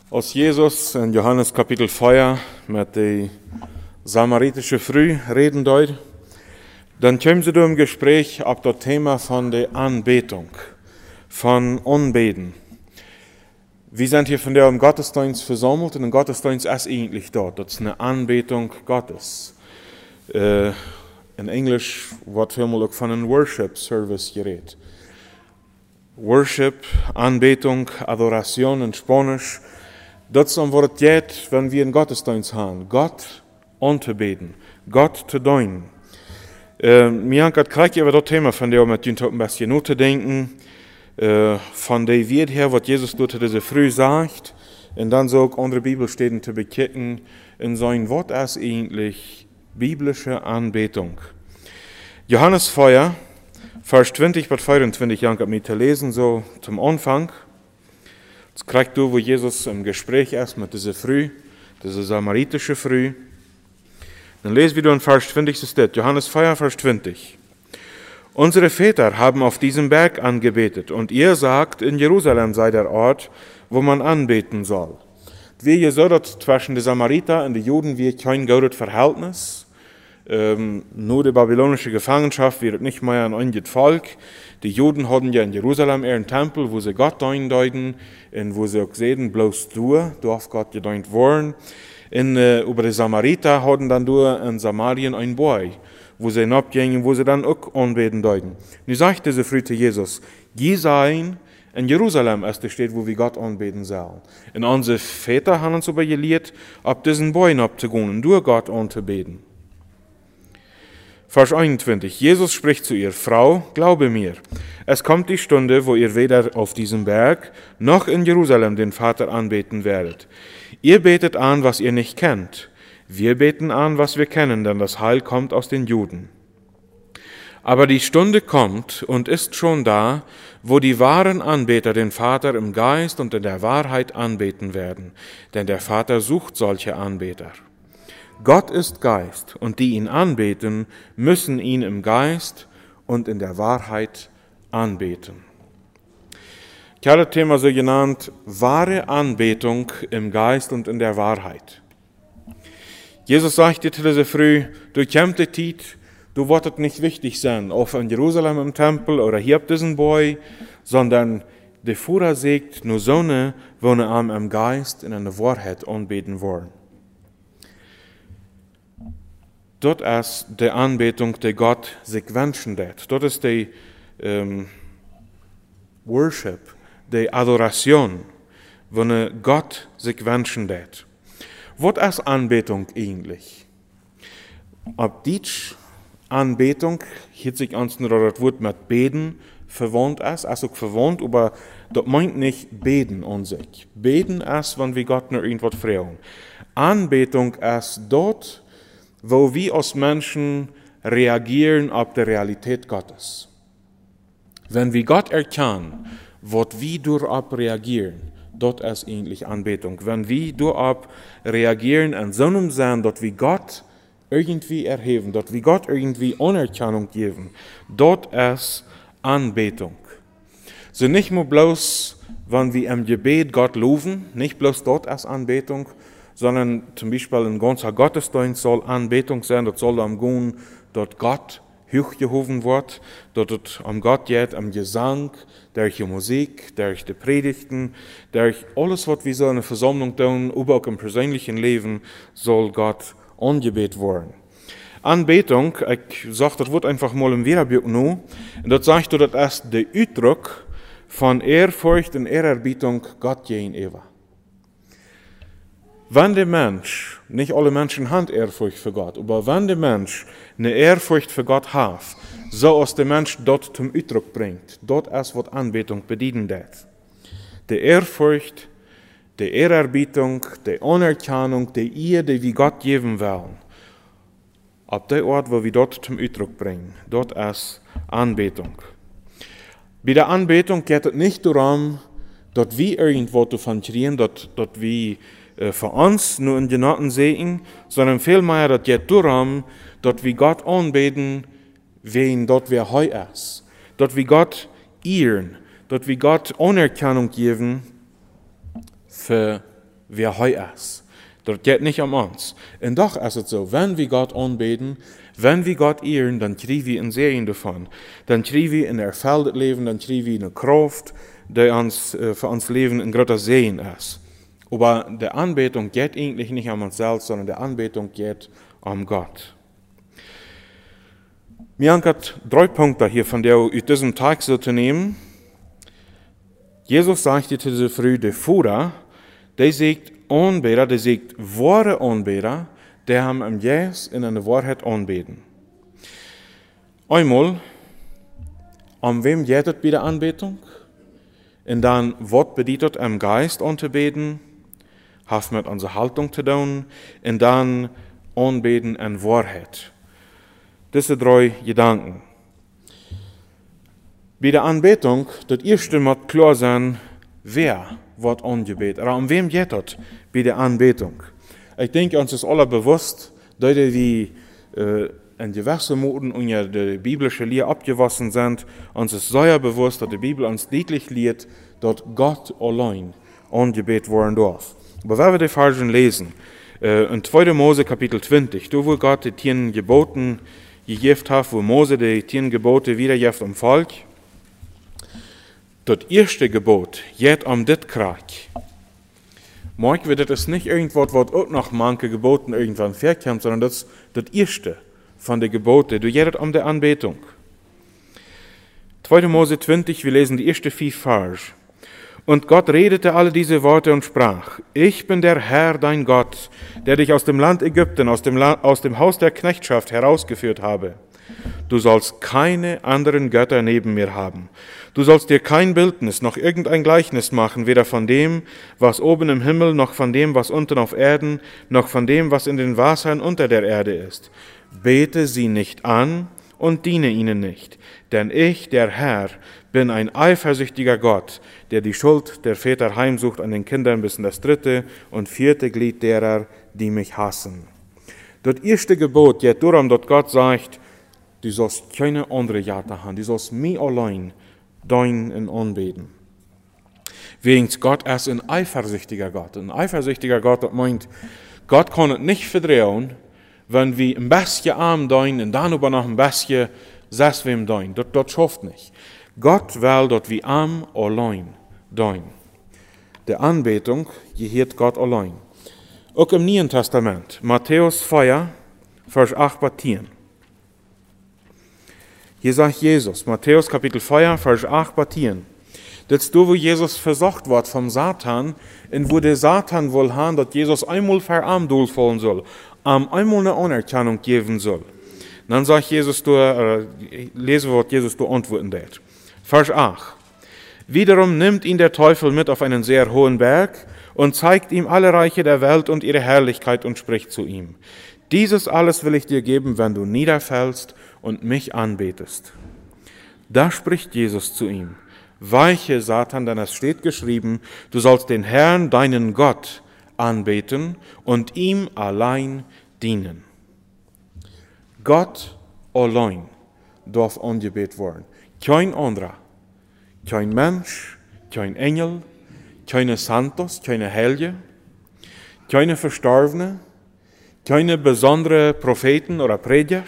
Als Jesus in Johannes Kapitel 4 met de samaritische vrouw reden deed, dan komen ze door im Gespräch op dat Thema von der Anbetung, von Anbeten. Wir sind hier von der im Gottesdienst versammelt und ein Gottesdienst ist eigentlich dort. Das ist eine Anbetung Gottes. In Englisch wird vielmal auch von einem Worship Service geredet. Worship, Anbetung, Adoration in Spanisch. Das ist was es geht, wenn wir einen Gottesdienst haben. Gott anzubeten, Gott zu dienen. Mir hat gerade über das Thema von der mit ein bisschen nachzudenken. Von der Wert her, was Jesus dort diese früh sagt, und dann so auch andere Bibelstellen zu bekicken, in sein Wort ist eigentlich biblische Anbetung. Johannes 4, Vers 20 bis 24, Jank mit zu lesen, so zum Anfang. Jetzt kriegst du, wo Jesus im Gespräch ist mit dieser Früh, dieser samaritische Früh. Dann lesen wir in Vers 20 steht, Johannes 4, Vers 20. Unsere Väter haben auf diesem Berg angebetet und ihr sagt, in Jerusalem sei der Ort, wo man anbeten soll. Wie ihr so dort zwischen den Samariter und den Juden wie kein gutes Verhältnis. Nur die babylonische Gefangenschaft wird nicht mehr ein eigenes Volk. Die Juden hatten ja in Jerusalem ihren Tempel, wo sie Gott deuten und wo sie auch sehen, bloß du darf Gott gedient worden. Über die Samariter hatten dann in Samarien ein Boy, wo sie hinabgingen, wo sie dann auch anbeten deuten. Nu sagt diese Früh zu Jesus, die seien in Jerusalem erst steht, wo wir Gott anbeten sollen. Und unsere Väter haben uns aber gelehrt, ab diesen Bäumen abzugehen und durch Gott anzubeten. Vers 21. Jesus spricht zu ihr, Frau, glaube mir, es kommt die Stunde, wo ihr weder auf diesem Berg noch in Jerusalem den Vater anbeten werdet. Ihr betet an, was ihr nicht kennt. Wir beten an, was wir kennen, denn das Heil kommt aus den Juden. Aber die Stunde kommt und ist schon da, wo die wahren Anbeter den Vater im Geist und in der Wahrheit anbeten werden, denn der Vater sucht solche Anbeter. Gott ist Geist, und die ihn anbeten, müssen ihn im Geist und in der Wahrheit anbeten. Ich habe das Thema so genannt, wahre Anbetung im Geist und in der Wahrheit. Jesus sagte zu dieser Früh, du kommst die Zeit, du wirst nicht wichtig sein, ob in Jerusalem im Tempel oder hier auf diesem Boy, sondern der Führer sagt, nur so eine, wo am im Geist in einer Wahrheit anbeten wollen. Dort ist die Anbetung, die Gott sich wünschen wird. Dort ist die Worship, die Adoration, wo Gott sich wünschen wird. Was ist Anbetung eigentlich? Ob die Anbetung, hier sich ans das Wort mit Beten verwandt ist, also verwandt, aber das meint nicht Beten an sich. Beten ist, wenn wir Gott nur irgendwas fragen. Anbetung ist dort, wo wir als Menschen reagieren auf die Realität Gottes. Wenn wir Gott erkennen, was wir darauf reagieren, dort ist eigentlich Anbetung. Wenn wir darauf reagieren in so einem Sinn, dass wir Gott irgendwie erheben, dass wir Gott irgendwie Anerkennung geben, dort ist Anbetung. So nicht nur bloß, wenn wir im Gebet Gott loben, nicht bloß dort ist Anbetung, sondern zum Beispiel ein ganzer Gottesdienst soll Anbetung sein, das soll am gehen, dort Gott hochgehoben wird, dort es am Gott geht, am Gesang, durch die Musik, durch die Predigten, durch alles, was wir so in der Versammlung tun, aber auch im persönlichen Leben, soll Gott angebetet werden. Anbetung, ich sage das Wort einfach mal im Wiederbuch noch, und das sagt, das ist der Ausdruck von Ehrfurcht und Ehrerbietung Gott gegenüber. Wenn der Mensch, nicht alle Menschen haben Ehrfurcht für Gott, aber wenn der Mensch eine Ehrfurcht für Gott hat, so als der Mensch dort zum Ausdruck bringt, dort ist, was Anbetung bedienen wird. Die Ehrfurcht, die Ehrerbietung, die Anerkennung, die Ehre, die wir Gott geben wollen, ab der Ort, wo wir dort zum Ausdruck bringen, dort ist Anbetung. Bei der Anbetung geht es nicht darum, dass wir irgendwo davon kriegen, dass wir für uns nur in Genaten sehen, sondern vielmehr, dass geht darum, dass wir Gott anbeten, wen dort wer heu ist. Dass wir Gott ehren, dass wir Gott Anerkennung geben für wer heu ist. Das geht nicht um uns. Und doch ist es so, wenn wir Gott anbeten, wenn wir Gott ehren, dann kriegen wir ein Segen davon. Dann kriegen wir ein erfülltes Leben, dann kriegen wir eine Kraft, die uns, für uns Leben ein großer Segen ist. Aber die Anbetung geht eigentlich nicht um uns selbst, sondern die Anbetung geht um Gott. Mir haben 3 Punkte hier von der aus diesem Tag so zu nehmen. Jesus sagte zu dieser Früh, der Führer, der sagt Anbeter, der sagt wahre Anbeter, die haben am Jesus in einer Wahrheit anbeten. Einmal, wem geht es bei der Anbetung? Und dann, was bedeutet am Geist anzubeten? Hat mit unserer Haltung zu tun. Und dann anbeten in Wahrheit. Diese 3 Gedanken. Bei der Anbetung, das erste muss klar sein, wer wird angebetet. Oder um wem geht es bei der Anbetung? Ich denke, uns ist alle bewusst, dass wir in gewissen Moden unter die biblische Lehre abgewassen sind. Uns ist sehr bewusst, dass die Bibel uns deutlich lehrt, dass Gott allein angebetet werden darf. Aber wenn wir die Versen lesen, in 2. Mose Kapitel 20, da wo Gott die 10 Geboten gegeben hat, wo Mose die 10 Gebote wiedergibt am Volk, das erste Gebot geht dit Krieg. Mag wir das nicht irgendwas, was auch noch manche Geboten irgendwann verkommt, sondern das erste von den Geboten. Du geht um die Anbetung. 2. Mose 20, wir lesen die erste 4 Verse. Und Gott redete alle diese Worte und sprach, ich bin der Herr, dein Gott, der dich aus dem Land Ägypten, aus dem Haus der Knechtschaft herausgeführt habe. Du sollst keine anderen Götter neben mir haben. Du sollst dir kein Bildnis noch irgendein Gleichnis machen, weder von dem, was oben im Himmel, noch von dem, was unten auf Erden, noch von dem, was in den Wassern unter der Erde ist. Bete sie nicht an und diene ihnen nicht, denn ich, der Herr, bin ein eifersüchtiger Gott, der die Schuld der Väter heimsucht an den Kindern bis in das 3. und 4. Glied derer, die mich hassen. Das erste Gebot geht darum, dass Gott sagt, du sollst keine andere Götter haben, du sollst mich allein deinen anbeten. Wegen Gott ist ein eifersüchtiger Gott. Ein eifersüchtiger Gott, das meint, Gott kann es nicht verdrehen, wenn wir ein bisschen arm dein und dann aber noch ein bisschen sess wem dein. Das schafft nicht. Gott will, dass wir arm allein dein. Der Anbetung gehört Gott allein. Auch im Neuen Testament, Matthäus 4, Vers 8 bis 10. Hier sagt Jesus, Matthäus Kapitel 4, Vers 8 bis 10. Das ist da, wo Jesus versucht wird vom Satan, und wo der Satan will haben, dass Jesus einmal verarmt durchfallen soll, einmal eine Anerkennung geben soll. Dann sagt Jesus, lesen wir, was Jesus da antworten wird. Vers 8. Wiederum nimmt ihn der Teufel mit auf einen sehr hohen Berg und zeigt ihm alle Reiche der Welt und ihre Herrlichkeit und spricht zu ihm. Dieses alles will ich dir geben, wenn du niederfällst und mich anbetest. Da spricht Jesus zu ihm. Weiche, Satan, denn es steht geschrieben, du sollst den Herrn, deinen Gott, anbeten und ihm allein dienen. Gott allein darf angebetet werden. Kein anderer. Kein Mensch, kein Engel, keine Santos, keine Heilige, keine Verstorbene, keine besondere Propheten oder Prediger,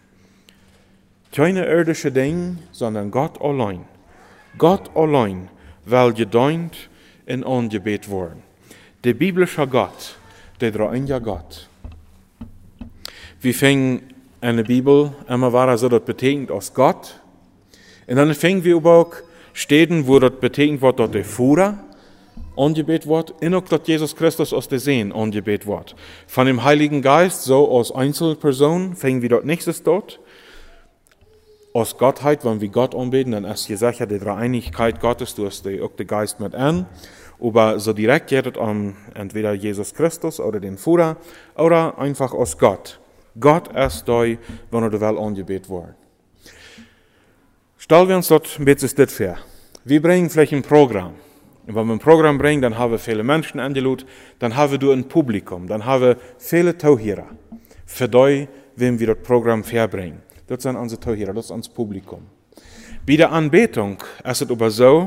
keine irdische Dinge, sondern Gott allein. Gott allein will gedient und angebetet werden. Der biblische Gott, der dreieinige Gott. Wir fingen in der Bibel immer war so, das betekent aus Gott. Und dann fingen wir aber auch Städten, wo das betekent wird, dass der Führer angebetet wird, und auch, dass Jesus Christus aus der Seen angebetet wird. Von dem Heiligen Geist, so als Einzelperson, fingen wir dort nächstes dort. Aus Gottheit, wenn wir Gott anbeten, dann ist gesagt, die Dreieinigkeit Gottes, du hast auch den Geist mit an. Aber so direkt geht es um entweder Jesus Christus oder den Führer oder einfach aus Gott. Gott ist da, wenn er will angebetet wird. Stellen wir uns dort ein bisschen das vor. Wir bringen vielleicht ein Programm. Und wenn wir ein Programm bringen, dann haben wir viele Menschen eingeladen, dann haben wir ein Publikum, dann haben wir viele Zuhörer. Für die, wem wir das Programm verbringen. Das sind unsere Zuhörer, das ist unser Publikum. Bei der Anbetung ist es aber so,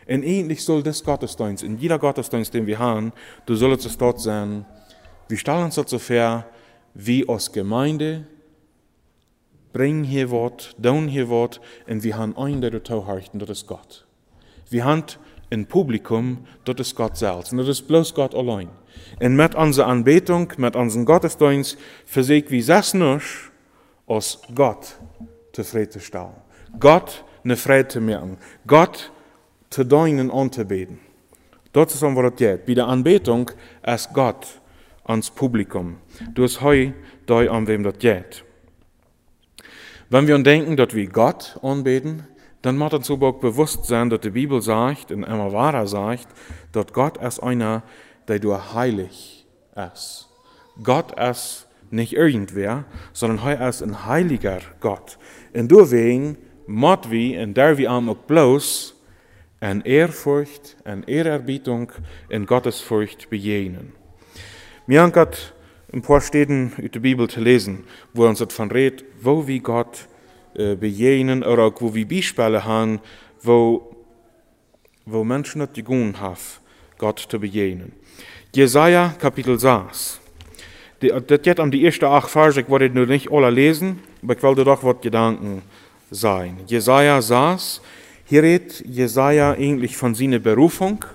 Und eigentlich soll das Gottesdienst, in jeder Gottesdienst, den wir haben, du sollst es dort sein, wir stellen uns so vor, wie als Gemeinde bringen hier Wort, tun hier Wort, und wir haben einen, der dazu harchten, das ist Gott. Wir haben ein Publikum, das ist Gott selbst, und das ist bloß Gott allein. Und mit unserer Anbetung, mit unserem Gottesdienst, versuchen wir das nicht, als Gott zufriedenzustellen. Gott eine Freude zu machen. Gott zu dienen und anzubeten. Das ist, was das geht. Bei der Anbetung ist Gott ans Publikum. Du hast heute da, an wem das geht. Wenn wir denken, dass wir Gott anbeten, dann muss uns aber auch bewusst sein, dass die Bibel sagt, und immer wahrer sagt, dass Gott ist einer, der du heilig ist. Gott ist nicht irgendwer, sondern er ist ein heiliger Gott. Und deswegen müssen wir, und der wir auch bloß, an Ehrfurcht, an Ehrerbietung, in Gottesfurcht begegnen. Mir haben gerade ein paar Stellen aus der Bibel zu lesen, wo uns davon redet, wo wir Gott begegnen, oder auch wo wir Beispiele haben, wo Menschen nicht gegangen haben, Gott zu begegnen. Jesaja, Kapitel 6. Das geht um die ersten 8 Verse, ich wollte nur nicht alle lesen, aber ich wollte doch was Gedanken sein. Jesaja 6, hier redet Jesaja eigentlich von seiner Berufung.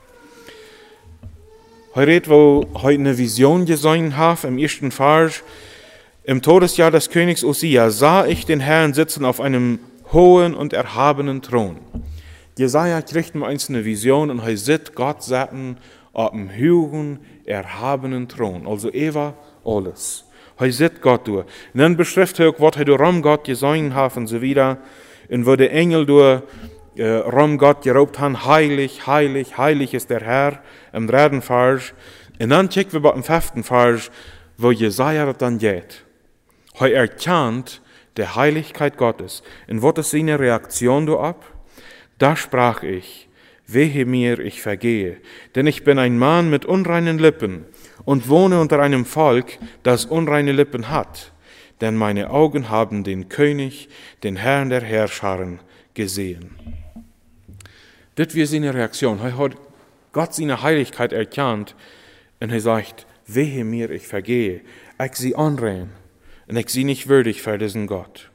Er redet, wo er eine Vision gesehen hat, im ersten Vers. Im Todesjahr des Königs Usia sah ich den Herrn sitzen auf einem hohen und erhabenen Thron. Jesaja kriegt eine einzelne Vision und er sieht Gott sitzen auf einem hohen, erhabenen Thron. Also Eva, alles. Er sieht Gott durch. Und dann beschreibt er auch, was er durch Gott gesehen hat und so weiter. Und wo die Engel durch Gott gerobt haben, heilig, heilig, heilig ist der Herr, im 3. Vers. Und dann checken wir bei dem 5. Vers, wo Jesaja das dann geht. Er erkennt die Heiligkeit Gottes. Und was ist seine Reaktion da ab? Da sprach ich, wehe mir, ich vergehe, denn ich bin ein Mann mit unreinen Lippen und wohne unter einem Volk, das unreine Lippen hat. Denn meine Augen haben den König, den Herrn der Herrscharen, gesehen. Das wird seine Reaktion. Er hat Gott seine Heiligkeit erkannt und er sagt, wehe mir, ich vergehe, ich sie anrein und ich sie nicht würdig für diesen Gott.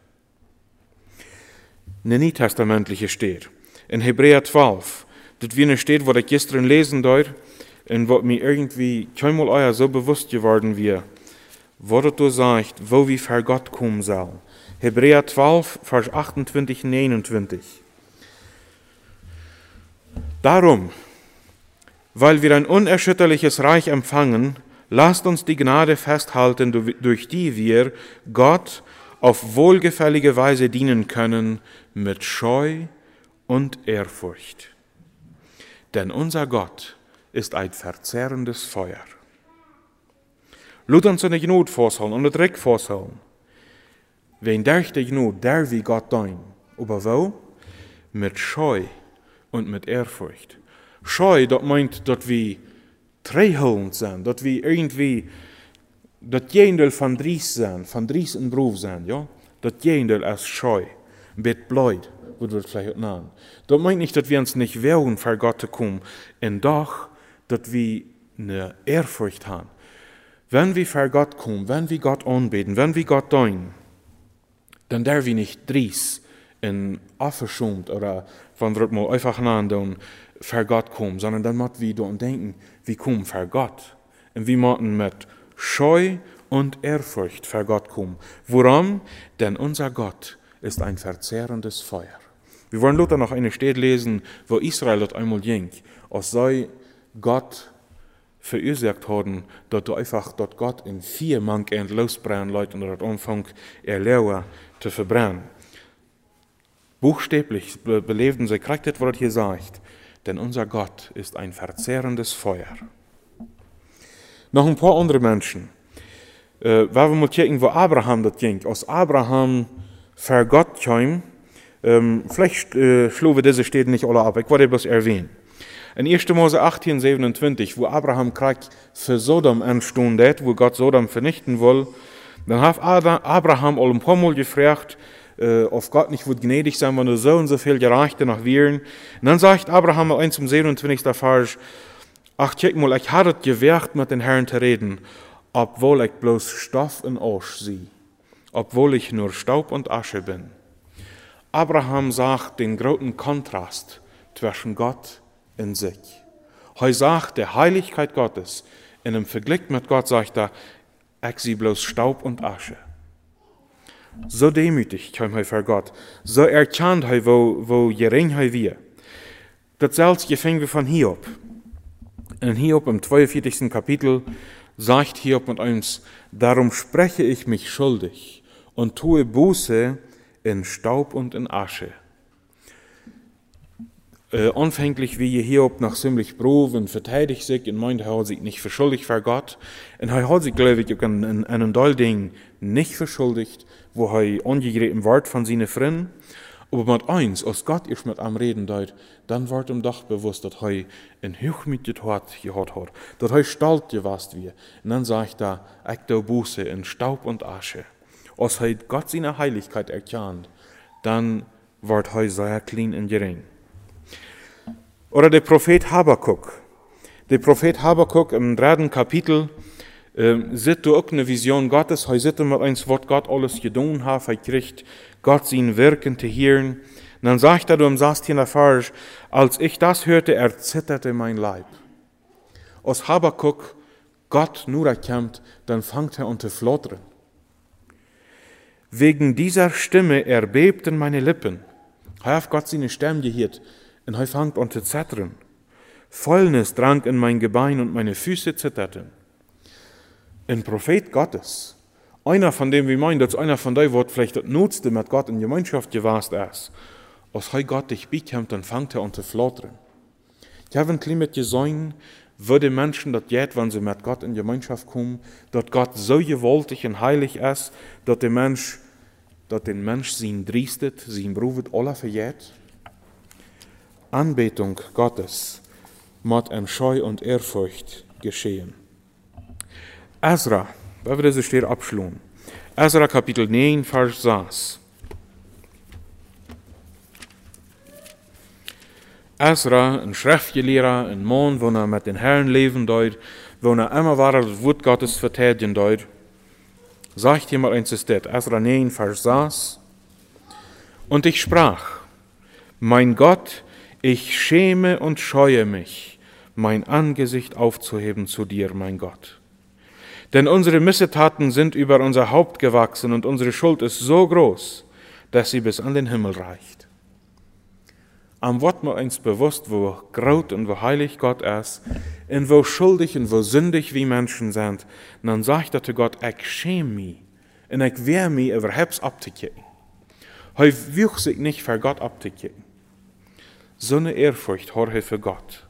Eine Neutestamentliche steht, in Hebräer 12, das wie eine steht, wo ich gestern lesen dort und wo mir irgendwie keinmal euer so bewusst geworden wird, wo das sagt, wo wir für Gott kommen sollen. Hebräer 12, Vers 28, 29. Darum, weil wir ein unerschütterliches Reich empfangen, lasst uns die Gnade festhalten, durch die wir Gott auf wohlgefällige Weise dienen können, mit Scheu und Ehrfurcht. Denn unser Gott ist ein verzehrendes Feuer. Lass uns nicht Not vorstellen und nicht Dreck vorstellen. Wen dächte Not, der wie Gott dein. Aber wo? Mit Scheu und mit Ehrfurcht. Scheu, das meint, dass wir trägelnd sind, dass wir irgendwie, das Jendel von Dries sind, von Dries in Beruf sind, ja? Das Jendel ist Scheu, ein bisschen blöd, würde wir vielleicht nennen. Das meint nicht, dass wir uns nicht wählen, für Gott zu kommen, und doch, dass wir eine Ehrfurcht haben. Wenn wir für Gott kommen, wenn wir Gott anbeten, wenn wir Gott dienen, dann darf wir nicht Dries und aufgeschämt oder von wird mal einfach nennen, für Gott kommen, sondern dann müssen wir da denken, wir kommen für Gott. Und wir müssen mit Scheu und Ehrfurcht für Gott kommen. Warum? Denn unser Gott ist ein verzehrendes Feuer. Wir wollen Luther noch eine Stelle lesen, wo Israel dort einmal ging, als sei Gott verursacht haben, dass dort Gott in 4 Manken losbrennen Leute und dort Anfang erlauben zu verbrennen. Buchstäblich belebten sie, kriegt das, was das hier sagt. Denn unser Gott ist ein verzehrendes Feuer. Noch ein paar andere Menschen. Wenn wir mal gucken, wo Abraham das ging. Als Abraham für Gott kam, vielleicht schlugen wir diese Städte nicht alle ab, ich wollte bloß erwähnen. In 1. Mose 18, 27, wo Abraham Krieg für Sodom entstanden, wo Gott Sodom vernichten will, dann hat Abraham ein paar Mal gefragt, auf Gott nicht wird gnädig sein, wenn du so und so viel Gerechte noch wären. Und dann sagt Abraham 1 zum 27. Vers, ach, check mal, ich hatte es gewährt, mit den Herrn zu reden, obwohl ich bloß Stoff und Asch sehe, obwohl ich nur Staub und Asche bin. Abraham sagt den großen Kontrast zwischen Gott und sich. Er sagt, der Heiligkeit Gottes, in einem Vergleich mit Gott sagt er, ich sehe bloß Staub und Asche. So demütig kam er vor Gott, so erkannt er, wo gering er wir. Das selbst fängt wir von Hiob. In Hiob im 42. Kapitel sagt Hiob mit uns, darum spreche ich mich schuldig und tue Buße in Staub und in Asche. Anfänglich wie Hiob noch ziemlich brav und verteidigt sich und meint, er hat sich nicht verschuldigt vor Gott. Und er hat sich, glaube ich, an einem Teil Ding nicht verschuldigt, wo er angegriffen wird von seinen Freunden. Aber mit eins, als Gott ist mit ihm reden deut, dann wird ihm doch bewusst, dass er in Hochmut gehabt hat, dass er stolz gewesen wird. Und dann sagt er, ich tue Buße in Staub und Asche. Als er Gott seine Heiligkeit erkennt, dann wird er sehr klein und gering. Oder der Prophet Habakuk. Der Prophet Habakuk im 3. Kapitel sieht auch eine Vision Gottes. Er sieht mit uns, was Gott alles getan hat. Er kriegt Gott sein Wirken zu hören. Und dann sagt er im 16. Vers, als ich das hörte, erzitterte mein Leib. Als Habakuk Gott nur erkennt, dann fängt er an zu flattern. Wegen dieser Stimme erbebten meine Lippen. Er hat Gott seine Stimme gehört. Und er fängt an zu zittern. Fäulnis drang in mein Gebein und meine Füße zitterten. Ein Prophet Gottes, einer von dem wir meinen, dass einer von denen, was vielleicht das Nutzte mit Gott in Gemeinschaft gewesen ist, als er Gott dich bekommt, dann fängt er an zu flattern. Ich habe ein Klima gesehen, wo die Menschen das jetzt, wenn sie mit Gott in Gemeinschaft kommen, dass Gott so gewaltig und heilig ist, dass den Mensch sein driestet, sein Beruf alle verjährt. Anbetung Gottes muss in Scheu und Ehrfurcht geschehen. Ezra, wenn wir das hier abschlungen. Ezra Kapitel 9, Vers 6. Ezra, ein Schriftgelehrter, ein Mann, wo er mit den Herren leben deut, wo er immer war, das Wort Gottes verteidigen deut, sagt hier mal eins ist das, Ezra 9, Vers 6. Und ich sprach, mein Gott, ich schäme und scheue mich, mein Angesicht aufzuheben zu dir, mein Gott. Denn unsere Missetaten sind über unser Haupt gewachsen und unsere Schuld ist so groß, dass sie bis an den Himmel reicht. Am Wort mal eins bewusst, wo groß und wo heilig Gott ist, und wo schuldig und wo sündig wie Menschen sind, dann sagt er zu Gott, ich schäme mich und ich wehre mich, überhaupt abzukicken. Er wucht sich nicht für Gott abzukicken. So eine Ehrfurcht hat er für Gott.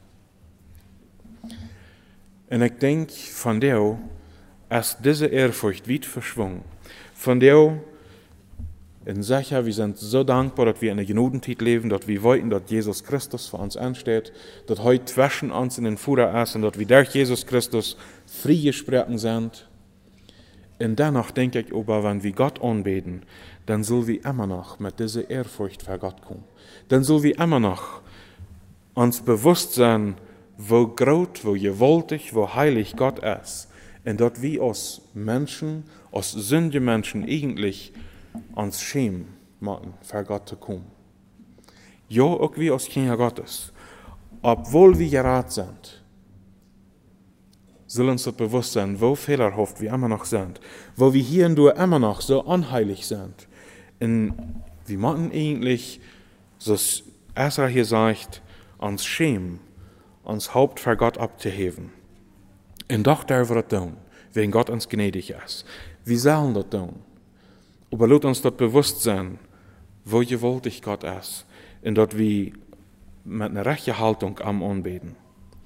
Und ich denke, von der ist diese Ehrfurcht weit verschwungen. Von der, in sicher, wir sind so dankbar, dass wir in der Gnadenzeit leben, dass wir wollten, dass Jesus Christus für uns ansteht, dass heute zwischen uns in den Führer ist und dass wir durch Jesus Christus frei gesprochen sind. Und dennoch denke ich aber, wenn wir Gott anbeten, dann soll wir immer noch mit dieser Ehrfurcht vor Gott kommen. Dann soll wir immer noch uns bewusst sein, wo groß, wo gewaltig, wo heilig Gott ist. Und dass wir als Menschen, als sündige Menschen eigentlich uns schämen machen, vor Gott zu kommen. Ja, auch wir als Kinder Gottes, obwohl wir gerat sind, sollen uns das bewusst sein, wo fehlerhaft wir immer noch sind, wo wir hier und da immer noch so unheilig sind. Und wir machen eigentlich, so Ezra hier sagt, uns schämen, uns Haupt vor Gott abzuheben. Und doch dürfen wir das tun, wenn Gott uns gnädig ist. Wir sollen das tun. Aber lasst uns das bewusst sein, wo gewaltig Gott ist, und dass wir mit einer rechten Haltung am Anbeten.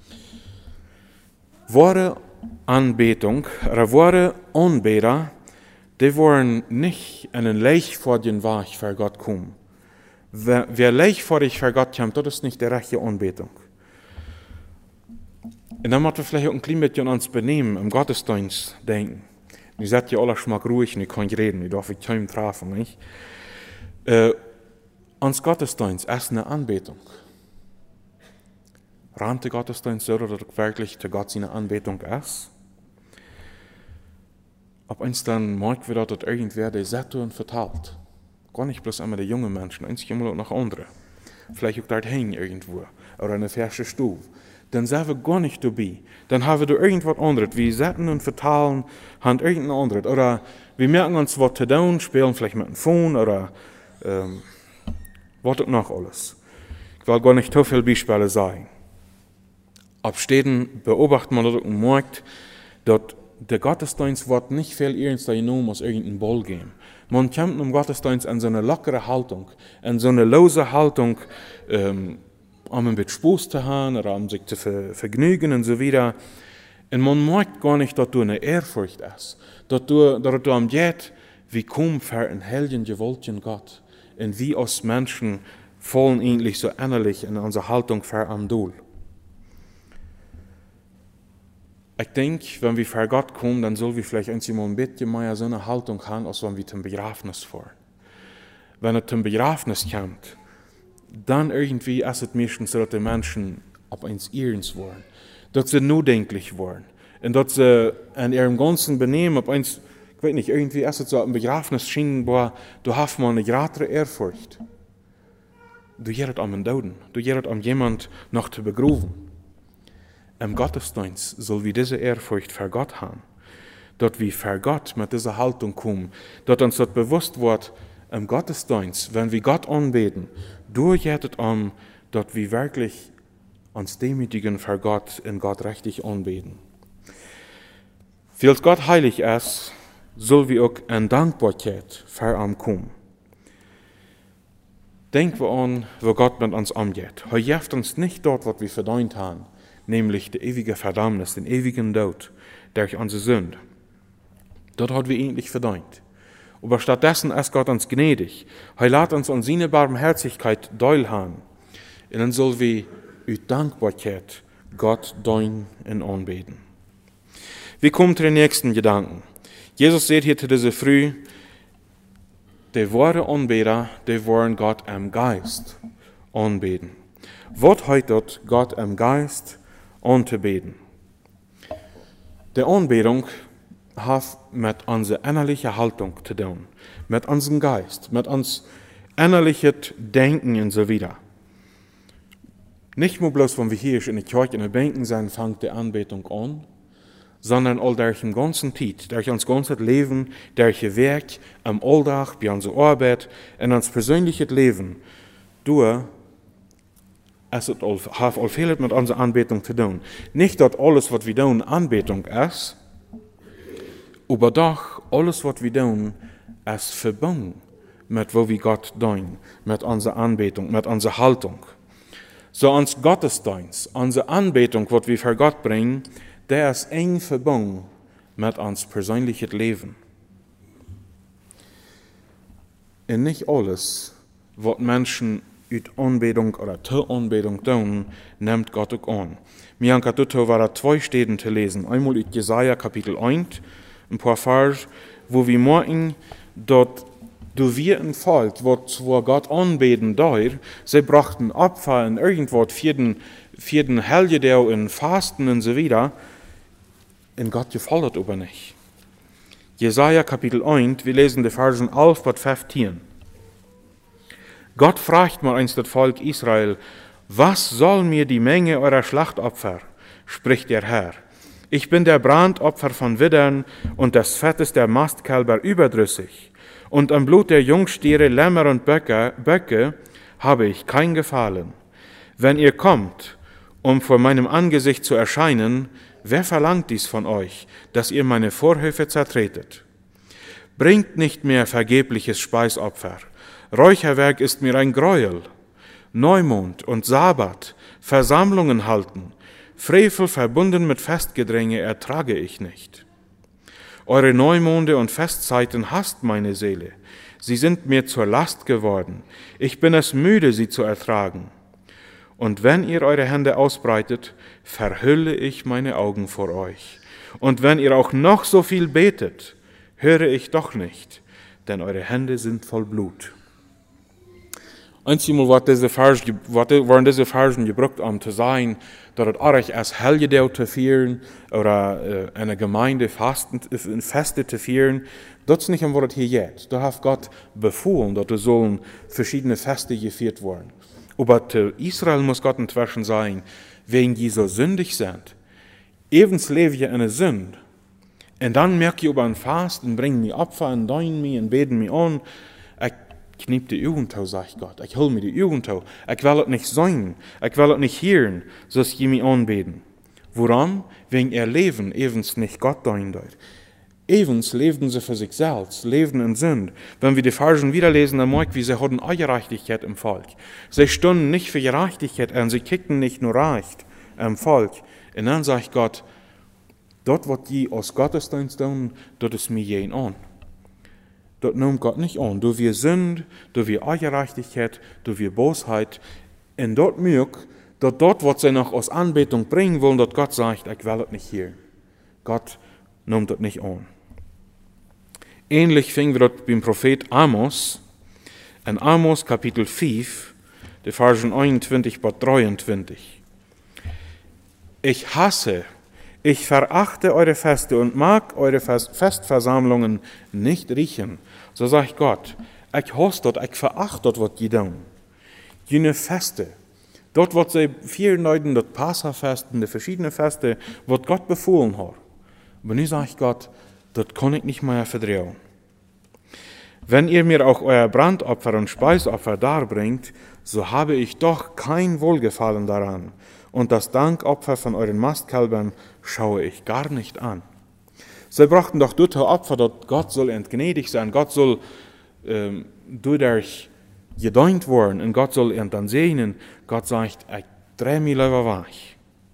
Wahre Anbetung, oder wahre Anbeter, die wollen nicht in einen leichtfertigen Weg vor Gott kommen. Wer leichtfertig vor Gott kommt, das ist nicht die rechte Anbetung. Und dann müssen wir vielleicht auch ein klein bisschen an uns benehmen, im Gottesdienst denken. Ich seid ja alle schmack ruhig und ich kann nicht reden, ich darf mich kaum treffen, nicht? Ans Gottesdienst ist eine Anbetung. Rahmt der Gottesdienst so, dass es wirklich zu Gott seine Anbetung ist? Ob uns dann merkt wir, dass irgendwer die Sättigung verteilt. Gar nicht bloß immer die jungen Menschen, einzig immer auch noch andere. Vielleicht auch dort hängen irgendwo, oder eine feste Stufe. Dann sind wir gar nicht dabei. Dann haben wir irgendwas anderes. Wir setzen und verteilen, haben irgendein anderes. Oder wir merken uns, was zu tun, spielen vielleicht mit dem Phone oder was auch noch alles. Ich will gar nicht so viele Beispiele sagen. Ab Städten beobachtet man das und merkt, dass der Gottesdienst wird nicht viel ernster genommen als irgendein Ballgame. Man kommt im Gottesdienst in so eine lockere Haltung, in so eine lose Haltung, um ein bisschen Spaß zu haben oder um sich zu vergnügen und so weiter. Und man merkt gar nicht, dass du eine Ehrfurcht ist, dass du am geht, wie kaum für ein heiligen, gewaltigen Gott und wie als Menschen fallen eigentlich so innerlich in unsere Haltung für am Doel. Ich denke, wenn wir vor Gott kommen, dann sollen wir vielleicht ein bisschen mehr so eine Haltung haben, als wenn wir zum Begräbnis fahren. Wenn es zum Begräbnis kommt, dann irgendwie ist es meistens so, dass die Menschen auf uns ernst werden, dass sie nachdenklich werden und dass sie in ihrem ganzen Benehmen auf uns, ich weiß nicht, irgendwie ist es so ein Begräbnis schien, du hast mal eine größere Ehrfurcht. Du gehst an den Toten, du gehst an jemand noch zu begraben. Im Gottesdienst soll wir diese Ehrfurcht für Gott haben, dass wir für Gott mit dieser Haltung kommen, dass uns das bewusst wird, im Gottesdienst, wenn wir Gott anbeten, geht es um, dass wir wirklich uns demütigen für Gott in Gott richtig anbeten. Weil Gott heilig ist, soll wir auch in Dankbarkeit für ihn kommen. Denken wir an, wo Gott mit uns umgeht. Er gibt uns nicht dort, was wir verdient haben, nämlich die ewige Verdammnis, den ewigen Tod durch unsere Sünde. Dort hat wir eigentlich verdient. Aber stattdessen ist Gott uns gnädig. Er lässt uns an seine Barmherzigkeit teilhaben. Und dann soll wir aus Dankbarkeit Gott dein und anbeten. Wir kommen zu den nächsten Gedanken. Jesus sagt hier zu dieser Früh, die wahren Anbeter, die wollen Gott im Geist anbeten. Was heißt Gott im Geist anzubeten? Die Anbetung hat mit unserer innerlichen Haltung zu tun, mit unserem Geist, mit uns innerlichen Denken und so weiter. Nicht nur bloß, wenn wir hier in der Kirche in der Bänken sind, fängt die Anbetung an, sondern all durch den ganzen Zeit, durch unser ganzes Leben, durch ihr Werk, am Alltag, bei unserer Arbeit, in unser persönliches Leben, es hat all viel mit unserer Anbetung zu tun. Nicht, dass alles, was wir tun, Anbetung ist, aber doch, alles, was wir tun, ist verbunden mit, wo wir Gott tun, mit unserer Anbetung, mit unserer Haltung. So unser Gottesdienst, unsere Anbetung, was wir für Gott bringen, der ist eng verbunden mit uns persönliches Leben. Und nicht alles, was Menschen uit Anbetung oder zur Anbetung tun, nimmt Gott auch an. Mir an Katuto war da 2 Stellen zu lesen. Einmal in Jesaja Kapitel 1, ein paar Vers, wo wir merken, dass du wir ein Volk, was Gott anbeten dort, sie brachten Opfer in irgendwas für den Helgedau in Fasten und so weiter, in Gott gefällt das aber nicht. Jesaja Kapitel 1, wir lesen die Versen 11 bis 15. Gott fragt mal einst das Volk Israel, was soll mir die Menge eurer Schlachtopfer, spricht der Herr. Ich bin der Brandopfer von Widdern und des Fettes der Mastkälber überdrüssig. Und am Blut der Jungstiere, Lämmer und Böcke habe ich kein Gefallen. Wenn ihr kommt, um vor meinem Angesicht zu erscheinen, wer verlangt dies von euch, dass ihr meine Vorhöfe zertretet? Bringt nicht mehr vergebliches Speisopfer. Räucherwerk ist mir ein Gräuel. Neumond und Sabbat, Versammlungen halten, Frevel verbunden mit Festgedränge ertrage ich nicht. Eure Neumonde und Festzeiten hasst meine Seele. Sie sind mir zur Last geworden. Ich bin es müde, sie zu ertragen. Und wenn ihr eure Hände ausbreitet, verhülle ich meine Augen vor euch. Und wenn ihr auch noch so viel betet, höre ich doch nicht, denn eure Hände sind voll Blut. Einmal waren diese Versen gebraucht, um zu sagen, dass es auch als Helgedeut zu feiern oder eine Gemeinde Feste zu feiern. Das ist nicht, was es hier geht. Da hat Gott befohlen, dass es sollen verschiedene Feste gefeiert werden. Aber zu Israel muss Gott inzwischen sagen, wegen die so sündig sind, evens lebe ich eine Sünde. Und dann merke ich über ein Fast und bringe mir Opfer und deuen mich und beten mich an. Ich kniep die Augen zu, sagt Gott. Ich hol mir die Augen zu. Ich will es nicht singen. Ich will es nicht hören, so dass ich mich anbeten. Warum? Wegen ihr Leben evens nicht Gott deuen dort. Evens lebten sie für sich selbst, lebten in Sünde. Wenn wir die Versen wieder lesen, dann merken wir, sie hatten auch Gerechtigkeit im Volk. Sie stunden nicht für Gerechtigkeit an, sie kickten nicht nur Recht im Volk. Und dann sagt Gott, dort, was die aus Gottesdienst tun, das ist mir jeden an. Das nimmt Gott nicht an. Du wir Sünde, du wir Ungerechtigkeit, du wir Bosheit. Und dort merkt, dass dort, was sie noch aus Anbetung bringen wollen, dass Gott sagt, ich will das nicht hier. Gott nimmt das nicht an. Ähnlich fingen wir dort beim Prophet Amos. In Amos Kapitel 5, die Versen 21 bis 23. Ich hasse, ich verachte eure Feste und mag eure Festversammlungen nicht riechen. So sagt Gott, ich hasse dort, ich verachte dort, was die tun. Jene Feste, dort, was sie vielen Leuten, dort Passafesten, die verschiedenen Feste, was Gott befohlen hat. Aber nun sagt Gott, das kann ich nicht mehr verdrehen. Wenn ihr mir auch euer Brandopfer und Speisopfer darbringt, so habe ich doch kein Wohlgefallen daran. Und das Dankopfer von euren Mastkälbern schaue ich gar nicht an. Sie brachten doch dort Opfer, dass Gott soll entgnädig sein, Gott soll dadurch gedeunt worden und Gott soll ihn dann segnen. Gott sagt, ich drehe mich lieber weg.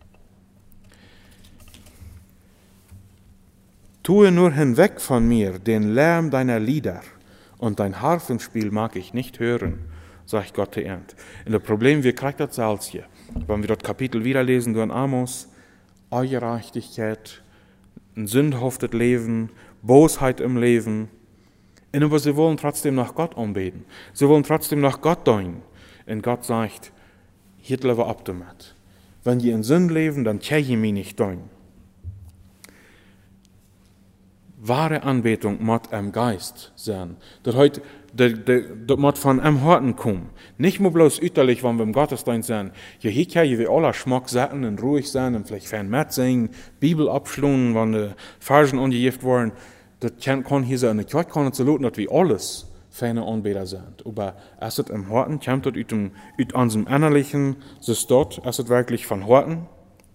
Tue nur hinweg von mir den Lärm deiner Lieder und dein Harfenspiel mag ich nicht hören, sagt Gott der Ernte. Und das Problem, wir kriegen das selbst hier. Wenn wir das Kapitel wieder lesen, du in Amos, Ungerechtigkeit, ein sündhaftes Leben, Bosheit im Leben. Aber sie wollen trotzdem nach Gott anbeten. Sie wollen trotzdem nach Gott dienen. Und Gott sagt, hier lieber ab damit. Wenn ihr in Sünde leben, dann kann ich mich nicht dienen. Wahre Anbetung muss im Geist sein. Das muss von einem Herzen kommen. Nicht nur bloß äußerlich, wenn wir im Gottesdienst sind. Ja, hier können wir alle Schmack setzen und ruhig sein und vielleicht fern mitsingen, Bibel abschlungen, wenn die Versen angegeben worden. Das kann hier sein. Ich kann nicht so lauten, dass wir alles feine Anbeter sind. Aber es ist im Herzen, kommt das aus unserem Innerlichen, es ist dort, es ist wirklich von Herzen.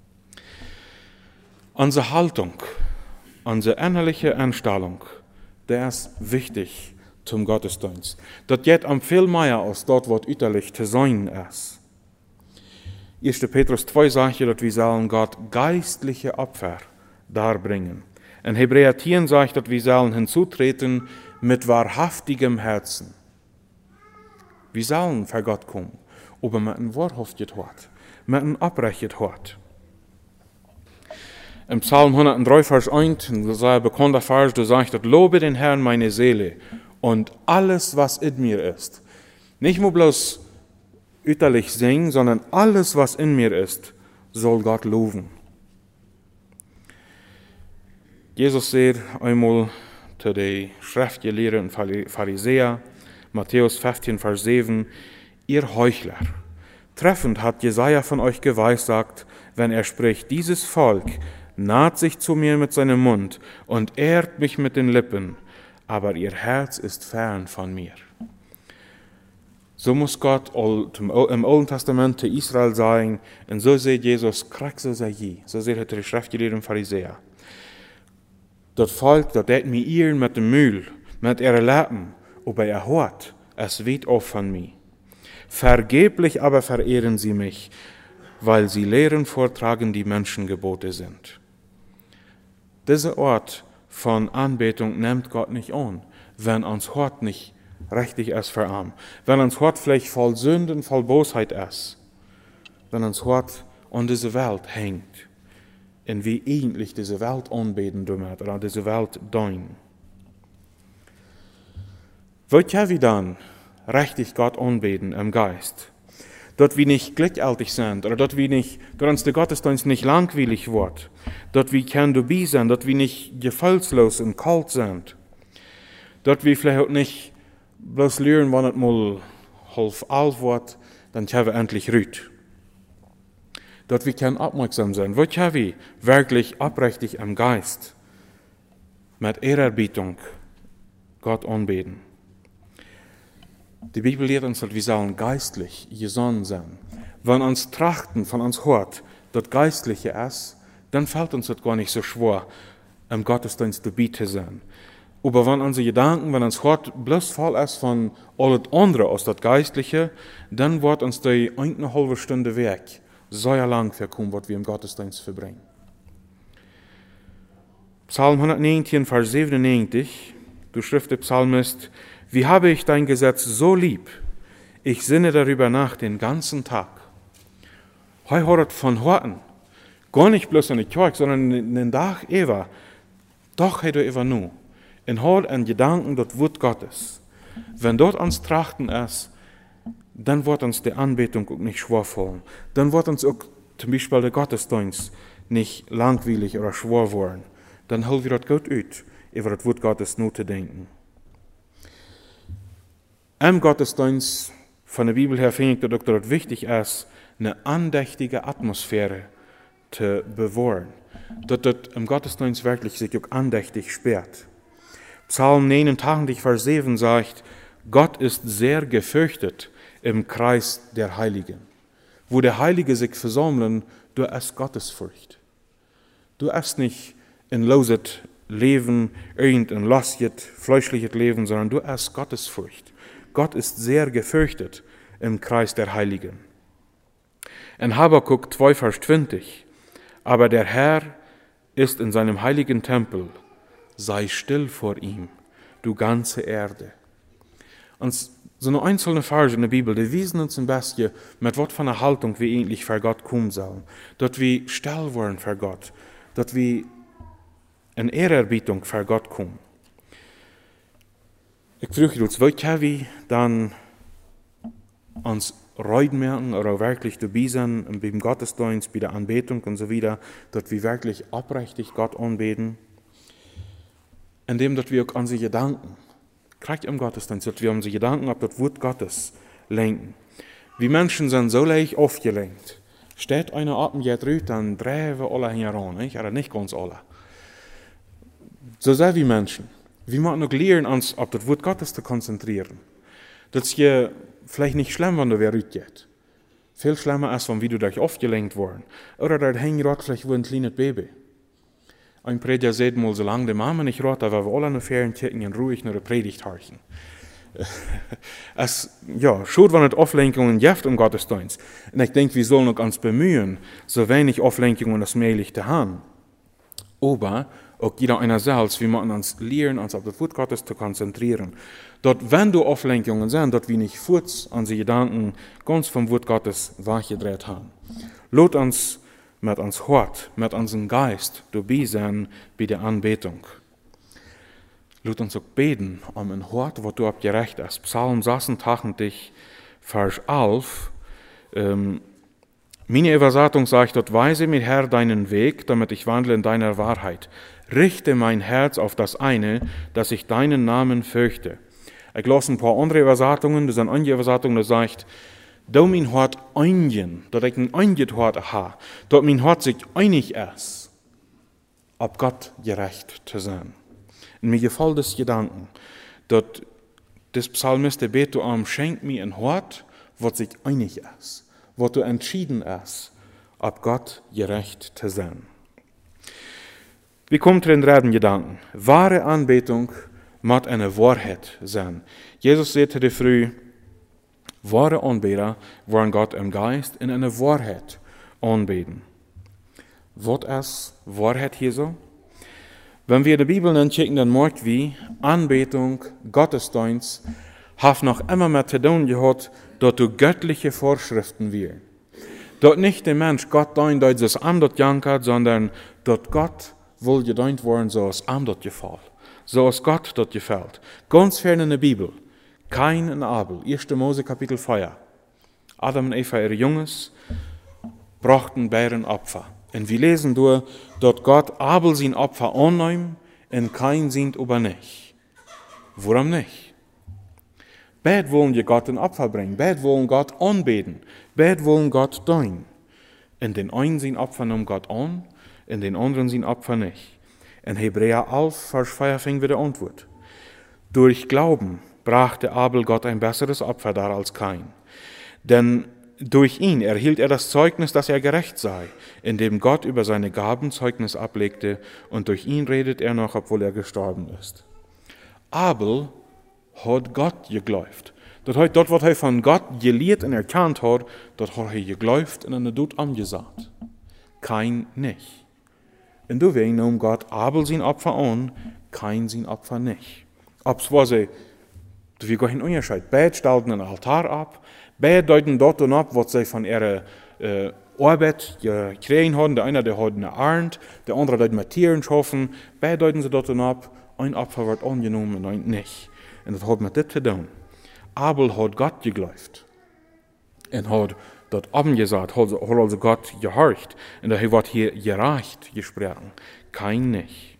Unsere Haltung, unsere innerliche Einstellung, der ist wichtig zum Gottesdienst. Das geht am viel mehr aus dort, was äußerlich zu sein ist. 1. Petrus 2 sagt ja, dass wir sollen Gott geistliche Opfer darbringen. In Hebräer 10 sagt, dass wir sollen hinzutreten mit wahrhaftigem Herzen. Wir sollen vor Gott kommen, aber mit einem wahrhaftigen Hort, mit einem abrechtes Hort. Im Psalm 103, Vers 1, das ist ein bekannter Vers, da sagt, dass lobe den Herrn meine Seele und alles, was in mir ist. Nicht nur bloß äußerlich singen, sondern alles, was in mir ist, soll Gott loben. Jesus sagt einmal zu den Schriftgelehrten und Pharisäern, Matthäus 15, Vers 7, ihr Heuchler. Treffend hat Jesaja von euch geweissagt, wenn er spricht, dieses Volk naht sich zu mir mit seinem Mund und ehrt mich mit den Lippen, aber ihr Herz ist fern von mir. So muss Gott im Alten Testament zu Israel sagen, und so sieht Jesus, so sieht die Schriftgelehrten und Pharisäer. Das Volk, das tät mir ihren mit dem Mühl, mit ihren Lippen, aber er hört, es weht auf von mir. Vergeblich aber verehren sie mich, weil sie Lehren vortragen, die Menschengebote sind. Dieser Ort von Anbetung nimmt Gott nicht an, wenn uns Hort nicht richtig ist für ihn. Wenn uns Hort vielleicht voll Sünden, voll Bosheit ist. Wenn uns Hort an diese Welt hängt. Und wie eigentlich diese Welt anbeten dürfen oder diese Welt dienen. Wollt ihr wie dann richtig Gott anbeten im Geist. Dort wir nicht gleichgültig sind, oder dort wir nicht, dort uns der Gottesdienst nicht langweilig wird, dort wir kein dabei sind, dort wir nicht gefühlslos und kalt sind, dort wir vielleicht auch nicht bloß lernen, wenn es mal halb alt wird, dann haben wir endlich Rüt. Dort wir können aufmerksam sein, wo haben wir wirklich aufrichtig im Geist mit Ehrerbietung Gott anbeten. Die Bibel lehrt uns, dass wir sollen geistlich gesonnen sein. Wenn uns Trachten von uns hört, das Geistliche ist, dann fällt uns das gar nicht so schwer, im Gottesdienst dabei zu sein. Aber wenn unsere Gedanken, wenn uns hört, bloß voll ist von alles andere als das Geistliche, dann wird uns die eine halbe Stunde weg so lang verkommen, was wir im Gottesdienst verbringen. Psalm 119, Vers 97, du schrift der Psalmist: Wie habe ich dein Gesetz so lieb? Ich sinne darüber nach den ganzen Tag. Heu hört von Horten, gar nicht bloß in der Kirche, sondern in den Tag Eva. Doch hätte Eva nu. In hort an Gedanken dort Wort Gottes. Wenn dort uns Trachten ist, dann wird uns die Anbetung auch nicht schwer fallen. Dann wird uns auch zum Beispiel der Gottesdienst nicht langweilig oder schwer werden. Dann holen wir das gut aus, über das Wort Gottes nur zu denken. Im Gottesdienst von der Bibel her finde ich, dass es wichtig ist, eine andächtige Atmosphäre zu bewahren. Dass das im Gottesdienst wirklich sich auch andächtig sperrt. Psalm 89, Vers 7 sagt: Gott ist sehr gefürchtet im Kreis der Heiligen. Wo der Heilige sich versammeln, du hast Gottesfurcht. Du hast nicht ein loses Leben, irgendein lastes, fleischliches Leben, sondern du hast Gottesfurcht. Gott ist sehr gefürchtet im Kreis der Heiligen. In Habakuk 2, Vers 20: Aber der Herr ist in seinem heiligen Tempel, sei still vor ihm, du ganze Erde. Und so eine einzelne Verse in der Bibel, die wiesen uns ein bisschen, mit was für einer Haltung wir eigentlich für Gott kommen sollen. Dass wir still werden für Gott, dass wir in Ehrerbietung für Gott kommen. Ich frage uns, wie können wir dann uns Reut merken oder wirklich dabei sein beim Gottesdienst, bei der Anbetung und so weiter, dass wir wirklich aufrichtig Gott anbeten, indem dass wir auch unsere Gedanken, gerade im Gottesdienst, dass wir unsere Gedanken auf das Wort Gottes lenken. Wir Menschen sind so leicht aufgelenkt. Steht einer Atem jetzt rüht, dann drehen wir alle heran, nicht? Aber nicht ganz alle. So sind wir Menschen. Wir müssen noch lernen, uns auf das Wort Gottes zu konzentrieren. Das ist ja vielleicht nicht schlimm, wenn du wer rüht geht. Viel schlimmer ist, wenn wir durch aufgelenkt worden. Oder da hängt gerade vielleicht wo ein kleines Baby. Ein Prediger sagt mal, solange die Mama nicht rot, aber wir alle in den Ferien kicken und ruhig nur eine Predigt horchen. Schon wenn es Auflenkungen gibt im Gottesdienst. Und ich denke, wir sollen uns bemühen, so wenig Auflenkungen als möglich zu haben. Aber auch jeder einer selbst, wir müssen uns lernen, uns auf das Wort Gottes zu konzentrieren. Dort, wenn du Auflenkungen sind, dort wir nicht kurz unsere Gedanken ganz vom Wort Gottes weggedreht haben. Lot uns mit uns Hort, mit unserem Geist dabei sein bei der Anbetung. Lot uns auch beten ein Hort, wo du abgerecht hast. Psalm 86, Vers 11. Meine Übersetzung sagt dort: Weise mir, Herr, deinen Weg, damit ich wandle in deiner Wahrheit. Richte mein Herz auf das eine, dass ich deinen Namen fürchte. Ich las ein paar andere Übersetzungen, das sind eine Übersetzung, die sagt: da mein Hort einigen, dass ich ein einiges Hort habe, dass mein Hort sich einig ist, ob Gott gerecht zu sein. Und mir gefällt das Gedanken, dass das Psalmist betet, schenkt mir ein Hort, was sich einig ist, was du entschieden ist, ob Gott gerecht zu sein. Wie kommt den dritten Gedanken? Wahre Anbetung muss eine Wahrheit sein. Jesus sagte dir früh: Wahre Anbeter wollen Gott im Geist in eine Wahrheit anbeten. Was ist Wahrheit hier so? Wenn wir die Bibel anschauen, dann merken wir, Anbetung, Gottesdienst, hat noch immer mehr zu tun gehabt, dass du göttliche Vorschriften wir. Dort nicht der Mensch Gott deint, dass es ihm dort jankert, sondern dort Gott will gedeint worden, so es ihm dort gefällt. So es Gott dort gefällt. Ganz fern in der Bibel Kain und Abel, 1. Mose Kapitel 4. Adam und Eva, ihre Jungs, brachten beiden Opfer. Und wir lesen durch, dort Gott Abel sein Opfer annimmt und Kain sein aber nicht. Warum nicht? Beide wollen je Gott ein Opfer bringen, beide wollen Gott anbeten, beide wollen Gott dienen. In den einen sein Opfer nimmt Gott an, in den anderen sein Opfer nicht. In Hebräer 11, Vers 4 fing wieder Antwort. Durch Glauben brachte Abel Gott ein besseres Opfer dar als Kain. Denn durch ihn erhielt er das Zeugnis, dass er gerecht sei, indem Gott über seine Gaben Zeugnis ablegte, und durch ihn redet er noch, obwohl er gestorben ist. Abel hat Gott geglaubt. Dort, was er von Gott gelehrt und erkannt hat, dort hat er geglaubt und er dort angesagt. Kain nicht. Und du nahm Gott Abel sein Opfer an, Kain sein Opfer nicht. Ob's war sie, wir gehen Unterschied. Beide stellten einen Altar ab, beide deuten dort und ab, was sie von ihrer Arbeit gekriegt haben. Der eine, der hat eine Arend, der andere, der mit Tieren schaffen. Beide deuten sie dort und ab, ein Opfer wird angenommen und ein nicht. Und das hat mit das zu tun. Abel hat Gott geglaubt und hat dort abgesagt, hat also Gott gehorcht und er wird hier gerecht gesprochen, Kain nicht.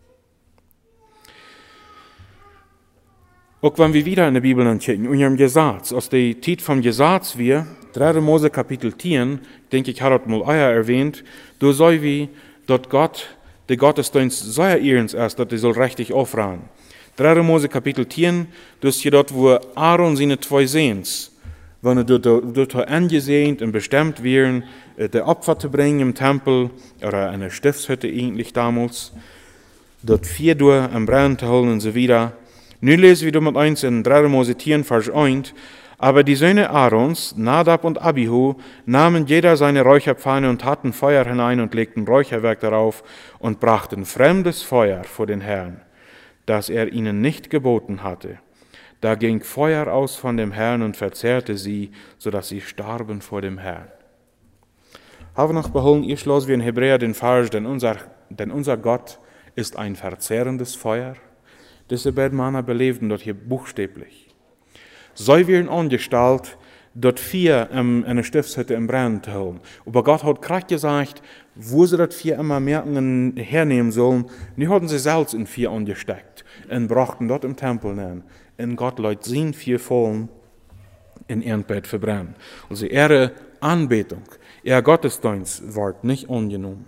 Auch wenn wir wieder in der Bibel anschauen, in ihrem Gesetz, aus der Zeit vom Gesetz wir, 3. Mose Kapitel 10, denke ich, hat mal euer erwähnt, da soll wie, dort Gott, der Gottesdienst soll ihrens erst, dass er soll richtig aufrauen. 3. Mose Kapitel 10, das ist hier dort, wo Aaron seine zwei Sehens, wenn er dort angesehen und bestimmt wären, der Opfer zu bringen im Tempel, oder eine Stiftshütte eigentlich damals, dort 4 durch am Brand zu holen und so wieder. Nun lesen wir mit uns in 3. Mose 10, Vers 1, aber die Söhne Aarons, Nadab und Abihu, nahmen jeder seine Räucherpfanne und taten Feuer hinein und legten Räucherwerk darauf und brachten fremdes Feuer vor den Herrn, das er ihnen nicht geboten hatte. Da ging Feuer aus von dem Herrn und verzehrte sie, sodass sie starben vor dem Herrn. Haben wir noch beholen, ich los wie in Hebräer den Vers, denn unser Gott ist ein verzehrendes Feuer. Diese beiden Männer belebten dort hier buchstäblich. So wir in Angestalt, dort 4 eine Stiftshütte im Brand zu holen. Aber Gott hat gerade gesagt, wo sie dort 4 immer mehr hernehmen sollen. Die hatten sie selbst in 4 angesteckt und brachten dort im Tempel nehmen. Und Gott lässt sie 4 Vollen in ihrem Bett verbrennen. Also ihre Anbetung, ihr Gottesdienst wird nicht angenommen.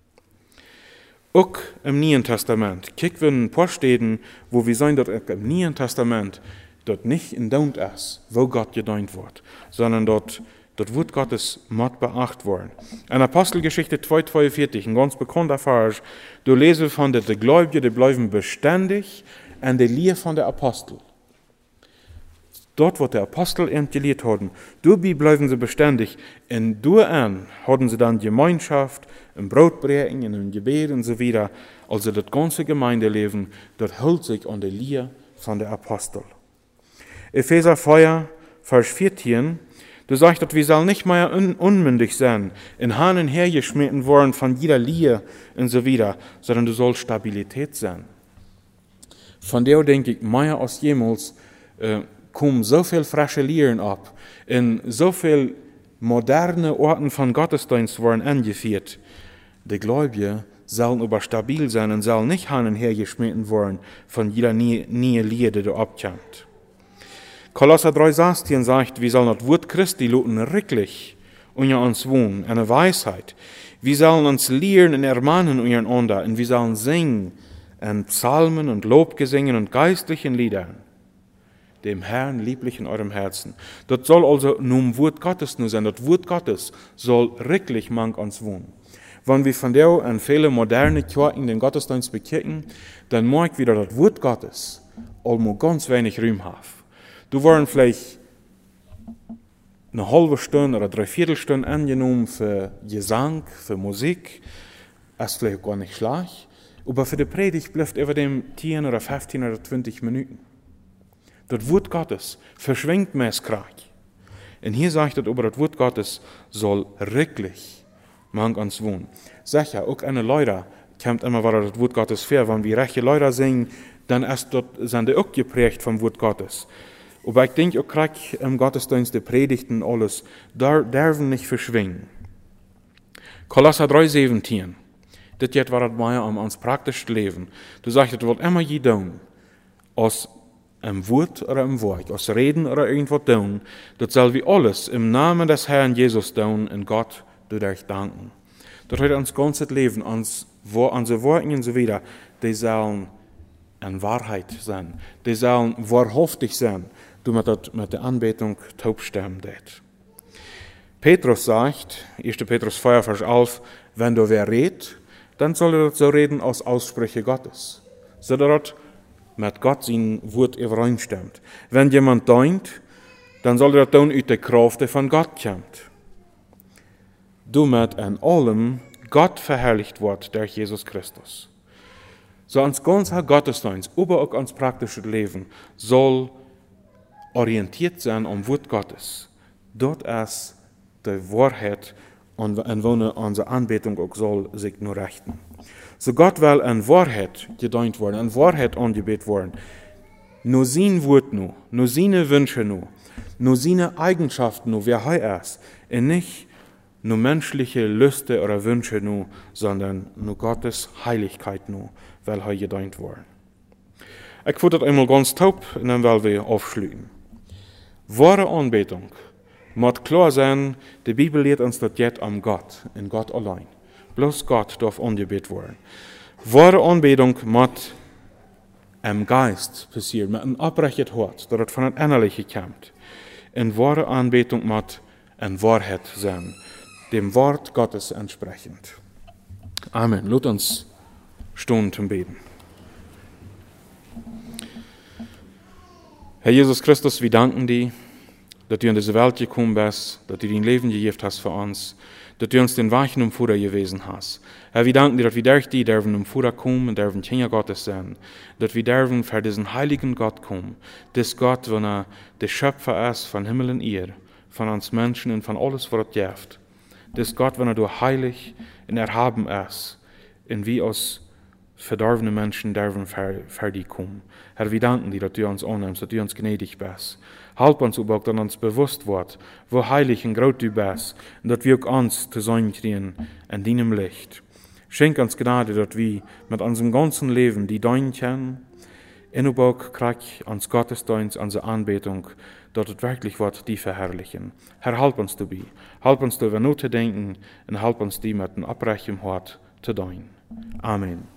Auch im Neuen Testament, kicken wir ein paar Stellen, wo wir sehen, dass im Neuen Testament dort nicht in Daunt ist, wo Gott gedient wird, sondern dort wird Gottes Mord beachtet worden. In Apostelgeschichte 2,42, ein ganz bekannter Vers, du lesen von der Gläubigen, die bleiben beständig an der Lehre von der Apostel. Dort, wo der Apostel gelehrt haben, dabei bleiben sie beständig. Und daran haben sie dann Gemeinschaft, ein Brotbrechen, ein Gebet und so weiter. Also das ganze Gemeindeleben, das hält sich an der Lehre von der Apostel. Epheser 4, Vers 14, du sagst, dass wir sollen nicht mehr unmündig sein, in Hahnen hergeschmitten worden von jeder Lehre und so weiter, sondern du sollst Stabilität sein. Von der denke ich, mehr als jemals, kommen so viel frische Lehren ab, in so viel moderne Orten von Gottesdienst worden angeführt. Die Gläubigen sollen aber stabil sein und sollen nicht hin und her geschmitten worden von jeder neue Lehre, die da abkommt. Kolosser 3,16 sagt, wir sollen das Wort Christi luten rücklich unter uns wohnen, eine Weisheit. Wir sollen uns lehren und ermahnen untereinander und wir sollen singen und Psalmen und Lobgesängen und geistlichen Liedern dem Herrn lieblich in eurem Herzen. Das soll also nun Wort Gottes nur sein. Das Wort Gottes soll wirklich mang uns wohnen. Wenn wir von der an viele moderne Kirchen den Gottesdienst bekicken, dann mag wieder das Wort Gottes allmo ganz wenig Raum haben. Du waren vielleicht eine halbe Stunde oder 3/4 Stunde angenommen für Gesang, für Musik. Das ist vielleicht gar nicht schlecht. Aber für die Predigt bleibt über dem 10 oder 15 oder 20 Minuten. Das Wort Gottes verschwingt meistens. Und hier sagt es, aber das Wort Gottes soll wirklich mang uns wohnen. Sicher, auch eine Leute kommt immer wieder das Wort Gottes vor. Wenn wir rechte Leute singen, dann sind die auch geprägt vom Wort Gottes. Aber ich denke auch gerade im Gottesdienst, die Predigten, alles, da dürfen nicht verschwingen. Kolosser 3,17. Das jetzt war das mehr um uns praktisches Leben. Du sagst, das wird immer je tun. Aus einem Wort oder einem Wort, aus Reden oder irgendwas tun. Das soll wie alles im Namen des Herrn Jesus tun und Gott durch dich danken. Das wird uns ganzes Leben, unsere Worte und so weiter, die sollen eine Wahrheit sein. Die sollen wahrhaftig sein, du mit der Anbetung taubstimmen det. Petrus sagt, 1. Petrus 4, Vers 11, wenn du wer redet, dann soll er so reden aus Aussprüche Gottes, so dass mit Gott sein Wort übereinstimmt. Wenn jemand deunt, dann soll er das tun aus der Kraft, die von Gott kommt. Damit an allem Gott verherrlicht wird durch Jesus Christus. So ans ganze Gottesdienst, aber auch ans praktische Leben, soll orientiert sein am Wort Gottes. Dort ist die Wahrheit und wo unsere Anbetung auch soll sich nur richten. So Gott will an Wahrheit gedient worden, an Wahrheit angebetet worden. Nur sein Wort nur seine Wünsche nur seine Eigenschaften nur, wer er ist. Und nicht nur menschliche Lüste oder Wünsche sondern nur Gottes Heiligkeit weil er gedient worden. Ich würde das einmal ganz taub und dann wollen wir aufschließen. Wahre Anbetung muss klar sein, die Bibel lehrt uns das jetzt am Gott, in Gott allein. Bloß Gott darf angebetet werden. Wahre Anbetung muss im Geist passieren, mit einem abrechtet Hort, dass es von einem Innerlichen kommt. Und wahre Anbetung muss in Wahrheit sein, dem Wort Gottes entsprechend. Amen. Lasst uns stehen zum Beten. Herr Jesus Christus, wir danken dir, dass du in diese Welt gekommen bist, dass du dein Leben gegeben hast für uns, dass du uns den Weichen um Futter gewesen hast. Herr, wir danken dir, dass wir durch dich dürfen um Futter kommen und dürfen Kinder Gottes sein, dass wir dürfen für diesen heiligen Gott kommen, das Gott, wenn er der Schöpfer ist von Himmel und Erde, von uns Menschen und von alles, was es gibt. Das Gott, wenn er du heilig und erhaben ist, und wie aus verdorvene Menschen dürfen für dich kommen. Herr, wir danken dir, dass du uns annimmst, dass du uns gnädig bist. Halb uns aber auch, dass uns bewusst wird, wo heilig und groß du bist, und dass wir auch uns zu sein kriegen in deinem Licht. Schenk uns Gnade, dass wir mit unserem ganzen Leben die dein kennen, und aber auch krieg uns Gottesdienst, unsere Anbetung, dass es wirklich wird, die verherrlichen. Herr, halb uns dabei. Halb uns darüber nachzudenken und halb uns die mit einem abrechten Hort zu deuten. Amen.